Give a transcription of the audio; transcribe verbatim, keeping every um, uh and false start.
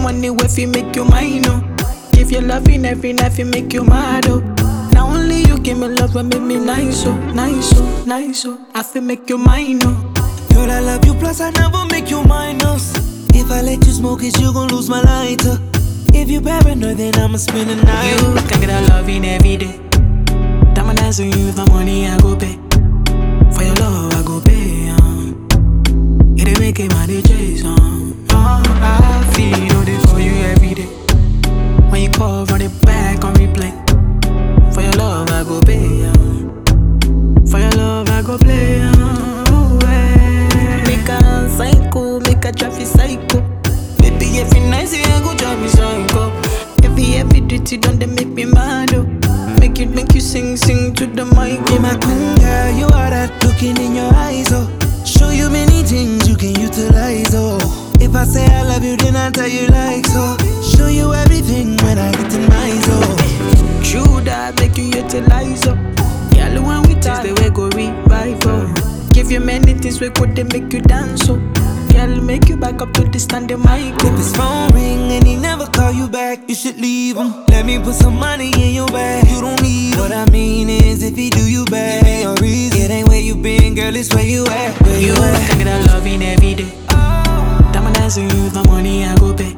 money if you make you mine, oh. Give you loving every night, you make you mad, oh. Now only you give me love and make me nice, oh, nice, oh, nice, oh. I feel make you mine, oh. Girl, I love you, plus I never make you minus. If I let you smoke it, you gon' lose my lighter. If you paranoid, then I'ma spend the night. You can get a loving every day. Diamond dancing you for money, I go pay. For your love, I go pay, um. It ain't make it my D Js, um. Oh, I feel all day for you every day. When you call, run it back on replay. For your love, I go pay, um. For your love, I go play, um. Oh, yeah. Make a psycho, make a traffic psycho. Baby, every night, say I go drive me psycho. Every, every duty done, they make me mad, oh. Make it, make you sing, sing to the mic. Be my queen, girl, you are that looking in your eyes, oh. Show you many things you can utilize, oh. If I say I love you, then I tell you like so. Show you everything when I get in my zone. True that make you utilize, oh. Girl, when we taste the way go revive, oh. Give you many things we could they make you dance, oh. Girl, make you back up to the standing mic, oh. If his phone ring and he never call you back, you should leave him. Let me put some money in your bag. You don't need him. What I mean is, if he do you bad, give me a reason. It ain't where you been, girl, it's where you at. Where You you at? can get a loving every day. Diamond dancing you for money, I go pay.